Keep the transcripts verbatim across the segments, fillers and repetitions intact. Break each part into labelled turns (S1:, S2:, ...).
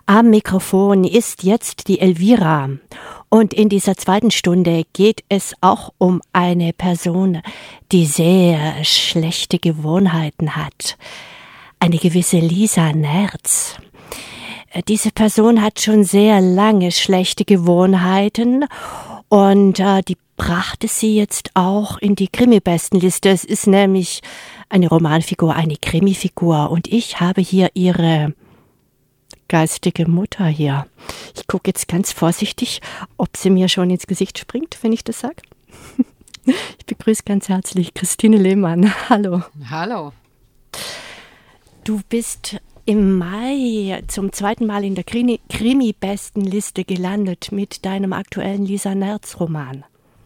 S1: Am Mikrofon ist jetzt die Elvira. Und in dieser zweiten Stunde geht es auch um eine Person, die sehr schlechte Gewohnheiten hat. Eine gewisse Lisa Nerz. Diese Person hat schon sehr lange schlechte Gewohnheiten und äh, die brachte sie jetzt auch in die Krimi-Bestenliste. Es ist nämlich eine Romanfigur, eine Krimifigur und ich habe hier ihre geistige Mutter hier. Ich gucke jetzt ganz vorsichtig, ob sie mir schon ins Gesicht springt, wenn ich das sage. Ich begrüße ganz herzlich Christine Lehmann. Hallo.
S2: Hallo.
S1: Du bist im Mai zum zweiten Mal in der Krimi-Bestenliste gelandet mit deinem aktuellen Lisa Nerz-Roman.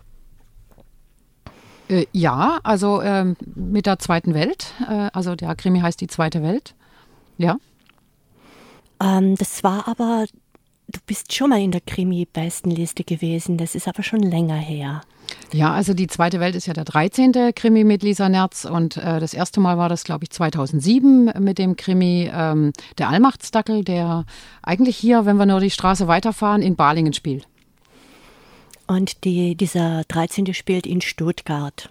S2: Äh, ja, also ähm, mit der zweiten Welt. Äh, also der Krimi heißt Die zweite Welt. Ja.
S1: Ähm, das war aber, du bist schon mal in der Krimi-Bestenliste gewesen. Das ist aber schon länger her.
S2: Ja, also Die zweite Welt ist ja der dreizehnte Krimi mit Lisa Nerz und äh, das erste Mal war das, glaube ich, zweitausendsieben mit dem Krimi ähm, Der Allmachtsdackel, der eigentlich hier, wenn wir nur die Straße weiterfahren, in Balingen spielt.
S1: Und die, dieser dreizehnte spielt in Stuttgart,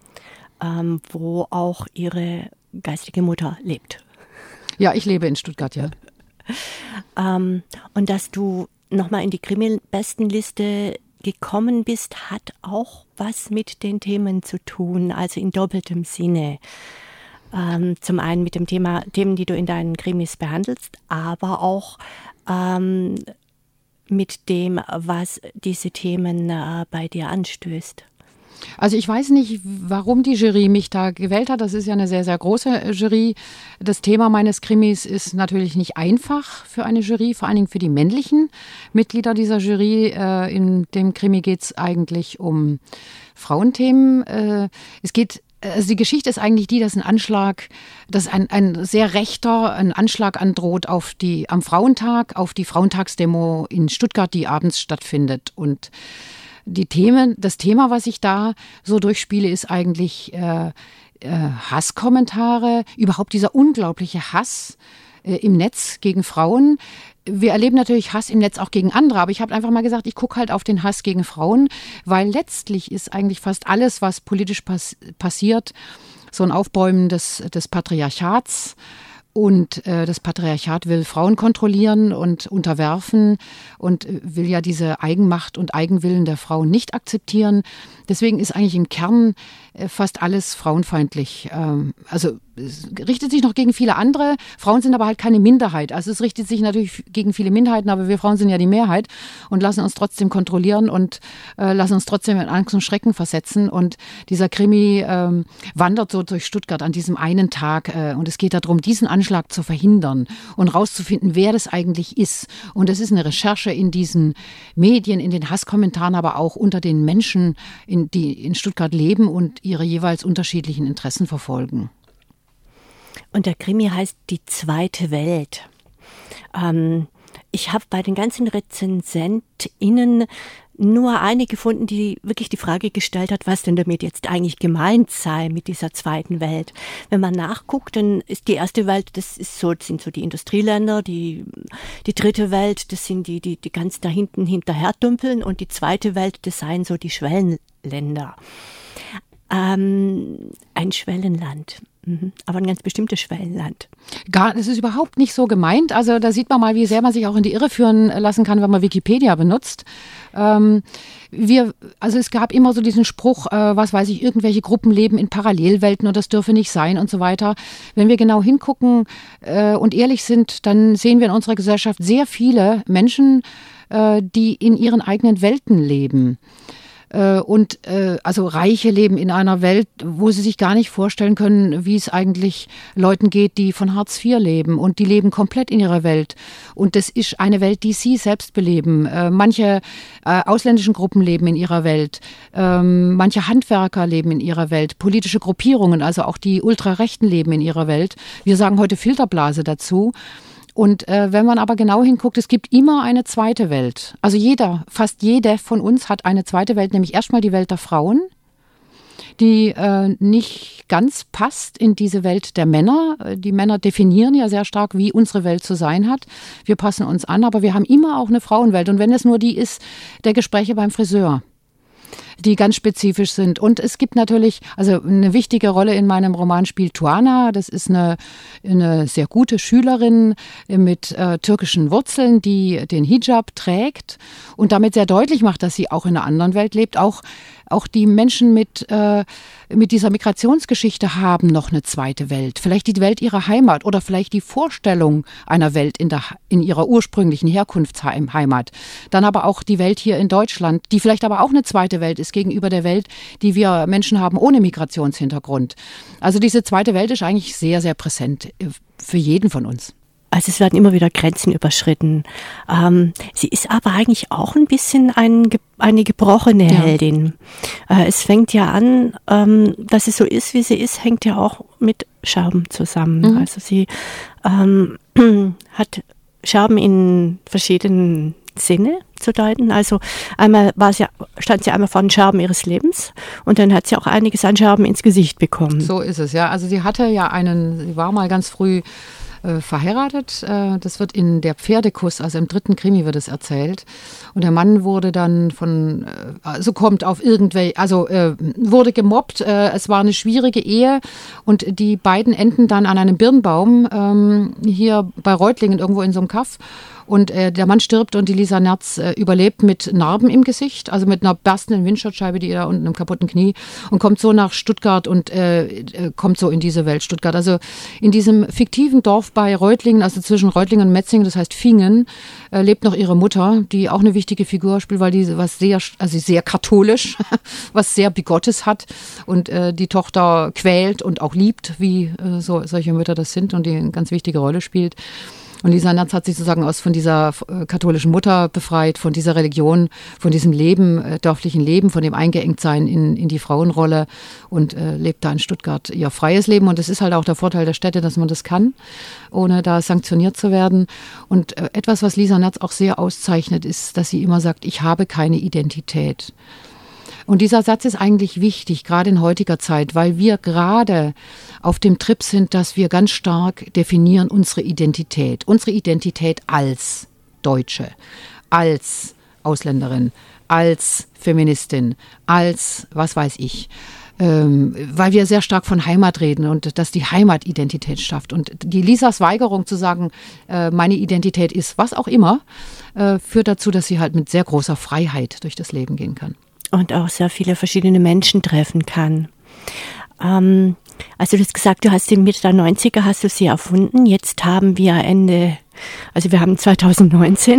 S1: ähm, wo auch ihre geistige Mutter lebt.
S2: Ja, ich lebe in Stuttgart, ja.
S1: ähm, und dass du nochmal in die Krimi-Bestenliste gekommen bist, hat auch was mit den Themen zu tun, also in doppeltem Sinne. Ähm, zum einen mit dem Thema, Themen, die du in deinen Krimis behandelst, aber auch ähm, mit dem, was diese Themen äh, bei dir anstößt.
S2: Also ich weiß nicht, warum die Jury mich da gewählt hat. Das ist ja eine sehr, sehr große Jury. Das Thema meines Krimis ist natürlich nicht einfach für eine Jury, vor allen Dingen für die männlichen Mitglieder dieser Jury. Äh, in dem Krimi geht es eigentlich um Frauenthemen. Äh, es geht Also die Geschichte ist eigentlich die, dass ein Anschlag, dass ein, ein sehr rechter ein Anschlag androht auf die, am Frauentag, auf die Frauentagsdemo in Stuttgart, die abends stattfindet. Und die Themen, das Thema, was ich da so durchspiele, ist eigentlich äh, äh, Hasskommentare, überhaupt dieser unglaubliche Hass äh, im Netz gegen Frauen. Wir erleben natürlich Hass im Netz auch gegen andere, aber ich habe einfach mal gesagt, ich gucke halt auf den Hass gegen Frauen, weil letztlich ist eigentlich fast alles, was politisch pass- passiert, so ein Aufbäumen des, des Patriarchats. Und äh, das Patriarchat will Frauen kontrollieren und unterwerfen und äh, will ja diese Eigenmacht und Eigenwillen der Frauen nicht akzeptieren. Deswegen ist eigentlich im Kern äh, fast alles frauenfeindlich. Ähm, also es richtet sich noch gegen viele andere. Frauen sind aber halt keine Minderheit. Also es richtet sich natürlich gegen viele Minderheiten, aber wir Frauen sind ja die Mehrheit und lassen uns trotzdem kontrollieren und äh, lassen uns trotzdem in Angst und Schrecken versetzen. Und dieser Krimi ähm, wandert so durch Stuttgart an diesem einen Tag äh, und es geht darum, diesen Anschlag zu verhindern und rauszufinden, wer das eigentlich ist. Und es ist eine Recherche in diesen Medien, in den Hasskommentaren, aber auch unter den Menschen, in, die in Stuttgart leben und ihre jeweils unterschiedlichen Interessen verfolgen.
S1: Und der Krimi heißt Die zweite Welt. Ähm, ich habe bei den ganzen RezensentInnen nur eine gefunden, die wirklich die Frage gestellt hat, was denn damit jetzt eigentlich gemeint sei mit dieser zweiten Welt. Wenn man nachguckt, dann ist die erste Welt, das ist so, das sind so die Industrieländer, die, die dritte Welt, das sind die, die, die ganz da hinten hinterher dümpeln und die zweite Welt, das seien so die Schwellenländer. Ähm, ein Schwellenland. Aber ein ganz bestimmtes Schwellenland.
S2: Gar, das ist überhaupt nicht so gemeint. Also da sieht man mal, wie sehr man sich auch in die Irre führen lassen kann, wenn man Wikipedia benutzt. Ähm, wir, also es gab immer so diesen Spruch, äh, was weiß ich, irgendwelche Gruppen leben in Parallelwelten und das dürfe nicht sein und so weiter. Wenn wir genau hingucken äh, und ehrlich sind, dann sehen wir in unserer Gesellschaft sehr viele Menschen, äh, die in ihren eigenen Welten leben. Und äh, also Reiche leben in einer Welt, wo sie sich gar nicht vorstellen können, wie es eigentlich Leuten geht, die von Hartz vier leben. Und die leben komplett in ihrer Welt. Und das ist eine Welt, die sie selbst beleben. Äh, manche äh, ausländischen Gruppen leben in ihrer Welt. Ähm, manche Handwerker leben in ihrer Welt. Politische Gruppierungen, also auch die Ultrarechten leben in ihrer Welt. Wir sagen heute Filterblase dazu. Und äh, wenn man aber genau hinguckt, es gibt immer eine zweite Welt. Also jeder, fast jede von uns hat eine zweite Welt, nämlich erstmal die Welt der Frauen, die äh, nicht ganz passt in diese Welt der Männer. Die Männer definieren ja sehr stark, wie unsere Welt zu sein hat. Wir passen uns an, aber wir haben immer auch eine Frauenwelt. Und wenn es nur die ist, der Gespräche beim Friseur, die ganz spezifisch sind. Und es gibt natürlich, also eine wichtige Rolle in meinem Roman spielt Tuana. Das ist eine, eine sehr gute Schülerin mit äh, türkischen Wurzeln, die den Hijab trägt und damit sehr deutlich macht, dass sie auch in einer anderen Welt lebt. Auch, auch die Menschen mit, äh, mit dieser Migrationsgeschichte haben noch eine zweite Welt. Vielleicht die Welt ihrer Heimat oder vielleicht die Vorstellung einer Welt in, der, in ihrer ursprünglichen Herkunftsheimat. Dann aber auch die Welt hier in Deutschland, die vielleicht aber auch eine zweite Welt ist gegenüber der Welt, die wir Menschen haben ohne Migrationshintergrund. Also diese zweite Welt ist eigentlich sehr, sehr präsent für jeden von uns.
S1: Also es werden immer wieder Grenzen überschritten. Ähm, sie ist aber eigentlich auch ein bisschen ein, eine gebrochene ja. Heldin. Äh, es fängt ja an, ähm, dass sie so ist, wie sie ist, hängt ja auch mit Scherben zusammen. Mhm. Also sie ähm, hat Scherben in verschiedenen Sinne zu deuten. Also einmal war sie, stand sie einmal vor den Scherben ihres Lebens und dann hat sie auch einiges an Scherben ins Gesicht bekommen.
S2: So ist es, ja. Also sie hatte ja einen, sie war mal ganz früh äh, verheiratet. Äh, das wird in Der Pferdekuss, also im dritten Krimi wird es erzählt. Und der Mann wurde dann von, äh, also kommt auf irgendwelche, also äh, wurde gemobbt. Äh, es war eine schwierige Ehe und die beiden enden dann an einem Birnbaum ähm, hier bei Reutlingen irgendwo in so einem Kaff. Und äh, der Mann stirbt und die Lisa Nerz äh, überlebt mit Narben im Gesicht, also mit einer berstenden Windschutzscheibe, die ihr unten im kaputten Knie, und kommt so nach Stuttgart und äh, äh, kommt so in diese Welt Stuttgart. Also in diesem fiktiven Dorf bei Reutlingen, also zwischen Reutlingen und Metzingen, das heißt Fingen, äh, lebt noch ihre Mutter, die auch eine wichtige Figur spielt, weil die was sehr, also sehr katholisch, was sehr Bigottes hat und äh, die Tochter quält und auch liebt, wie äh, so, solche Mütter das sind und die eine ganz wichtige Rolle spielt. Und Lisa Nerz hat sich sozusagen aus von dieser äh, katholischen Mutter befreit, von dieser Religion, von diesem Leben, äh, dörflichen Leben, von dem Eingeengtsein in, in die Frauenrolle und äh, lebt da in Stuttgart ihr freies Leben. Und das ist halt auch der Vorteil der Städte, dass man das kann, ohne da sanktioniert zu werden. Und äh, etwas, was Lisa Nerz auch sehr auszeichnet, ist, dass sie immer sagt, ich habe keine Identität. Und dieser Satz ist eigentlich wichtig, gerade in heutiger Zeit, weil wir gerade auf dem Trip sind, dass wir ganz stark definieren unsere Identität. Unsere Identität als Deutsche, als Ausländerin, als Feministin, als was weiß ich. Ähm, weil wir sehr stark von Heimat reden und dass die Heimat Identität schafft. Und die Lisas Weigerung zu sagen, äh, meine Identität ist was auch immer, äh, führt dazu, dass sie halt mit sehr großer Freiheit durch das Leben gehen kann.
S1: Und auch sehr viele verschiedene Menschen treffen kann. Ähm, also du hast gesagt, du hast in Mitte der neunziger hast du sie erfunden. Jetzt haben wir Ende, also wir haben zwanzig neunzehn.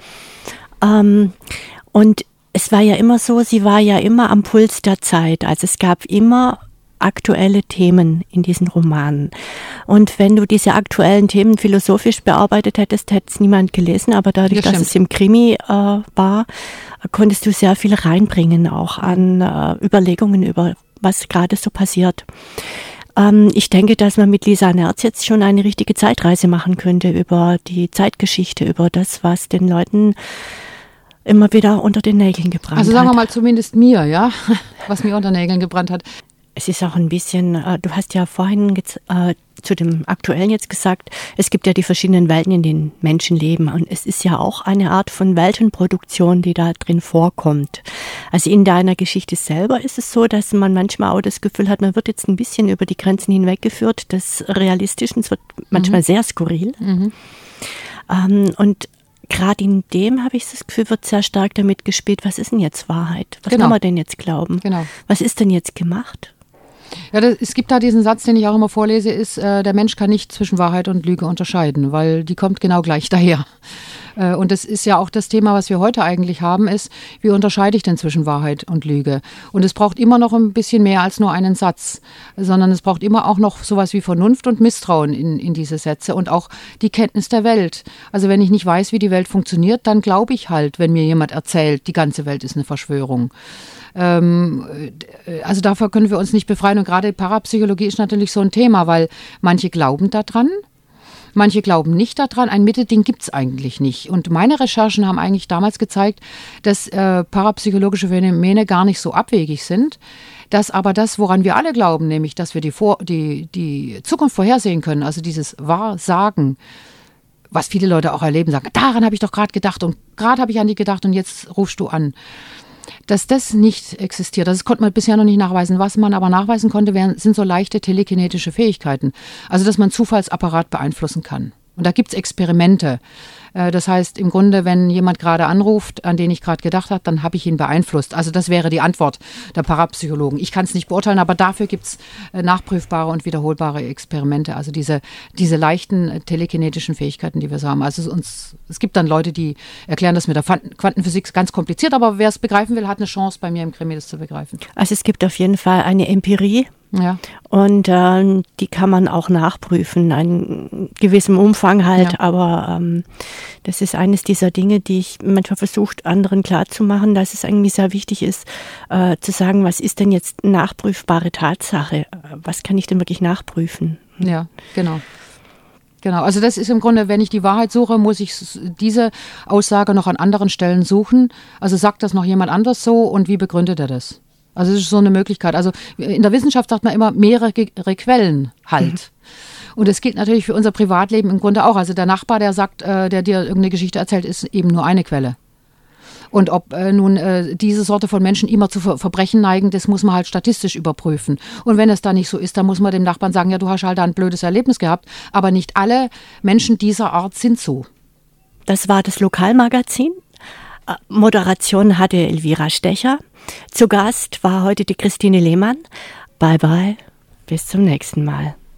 S1: Ähm, und es war ja immer so, sie war ja immer am Puls der Zeit. Also es gab immer aktuelle Themen in diesen Romanen. Und wenn du diese aktuellen Themen philosophisch bearbeitet hättest, hätte es niemand gelesen. Aber dadurch, das dass es im Krimi äh, war, konntest du sehr viel reinbringen, auch an äh, Überlegungen über, was gerade so passiert. Ähm, ich denke, dass man mit Lisa Nerz jetzt schon eine richtige Zeitreise machen könnte über die Zeitgeschichte, über das, was den Leuten immer wieder unter den Nägeln gebrannt hat.
S2: Also sagen wir mal zumindest mir, ja, was mir unter den Nägeln gebrannt hat.
S1: Es ist auch ein bisschen, äh, du hast ja vorhin äh, zu dem Aktuellen jetzt gesagt, es gibt ja die verschiedenen Welten, in denen Menschen leben. Und es ist ja auch eine Art von Weltenproduktion, die da drin vorkommt. Also in deiner Geschichte selber ist es so, dass man manchmal auch das Gefühl hat, man wird jetzt ein bisschen über die Grenzen hinweggeführt des Realistischen. Es wird manchmal mhm. sehr skurril. Mhm. Ähm, und gerade in dem, habe ich das Gefühl, wird sehr stark damit gespielt, was ist denn jetzt Wahrheit? Was
S2: genau.
S1: kann man denn jetzt glauben?
S2: Genau.
S1: Was ist denn jetzt gemacht?
S2: Ja, das, es gibt da diesen Satz, den ich auch immer vorlese, ist, äh, der Mensch kann nicht zwischen Wahrheit und Lüge unterscheiden, weil die kommt genau gleich daher. Äh, und das ist ja auch das Thema, was wir heute eigentlich haben, ist, wie unterscheide ich denn zwischen Wahrheit und Lüge? Und es braucht immer noch ein bisschen mehr als nur einen Satz, sondern es braucht immer auch noch sowas wie Vernunft und Misstrauen in, in diese Sätze und auch die Kenntnis der Welt. Also wenn ich nicht weiß, wie die Welt funktioniert, dann glaube ich halt, wenn mir jemand erzählt, die ganze Welt ist eine Verschwörung. Also dafür können wir uns nicht befreien. Und gerade Parapsychologie ist natürlich so ein Thema, weil manche glauben daran Manche glauben nicht daran. Ein Mittelding gibt es eigentlich nicht. Und meine Recherchen haben eigentlich damals gezeigt, dass äh, parapsychologische Phänomene gar nicht so abwegig sind. Dass aber das, woran wir alle glauben, nämlich, dass wir die, Vor- die, die Zukunft vorhersehen können, also dieses Wahrsagen, was viele Leute auch erleben, sagen, daran habe ich doch gerade gedacht und gerade habe ich an die gedacht und jetzt rufst du an. Dass das nicht existiert, das konnte man bisher noch nicht nachweisen. Was man aber nachweisen konnte, wären, sind so leichte telekinetische Fähigkeiten. Also, dass man Zufallsapparat beeinflussen kann. Und da gibt es Experimente. Das heißt, im Grunde, wenn jemand gerade anruft, an den ich gerade gedacht habe, dann habe ich ihn beeinflusst. Also das wäre die Antwort der Parapsychologen. Ich kann es nicht beurteilen, aber dafür gibt es nachprüfbare und wiederholbare Experimente. Also diese, diese leichten telekinetischen Fähigkeiten, die wir so haben. Also es, uns, es gibt dann Leute, die erklären das mit der Quantenphysik ganz kompliziert, aber wer es begreifen will, hat eine Chance, bei mir im Krimi das zu begreifen.
S1: Also es gibt auf jeden Fall eine Empirie.
S2: Ja.
S1: Und äh, die kann man auch nachprüfen, in gewissem Umfang halt, ja. aber ähm, das ist eines dieser Dinge, die ich manchmal versucht, anderen klarzumachen, dass es eigentlich sehr wichtig ist, äh, zu sagen, was ist denn jetzt nachprüfbare Tatsache? Was kann ich denn wirklich nachprüfen?
S2: Ja, genau. Genau, also das ist im Grunde, wenn ich die Wahrheit suche, muss ich diese Aussage noch an anderen Stellen suchen. Also sagt das noch jemand anders so und wie begründet er das? Also das ist so eine Möglichkeit. Also in der Wissenschaft sagt man immer mehrere Quellen halt. Mhm. Und das gilt natürlich für unser Privatleben im Grunde auch. Also der Nachbar, der sagt, äh, der dir irgendeine Geschichte erzählt, ist eben nur eine Quelle. Und ob äh, nun äh, diese Sorte von Menschen immer zu Ver- Verbrechen neigen, das muss man halt statistisch überprüfen. Und wenn es da nicht so ist, dann muss man dem Nachbarn sagen, ja, du hast halt da ein blödes Erlebnis gehabt. Aber nicht alle Menschen dieser Art sind so.
S1: Das war das Lokalmagazin. Moderation hatte Elvira Stecher. Zu Gast war heute die Christine Lehmann. Bye bye, bis zum nächsten Mal.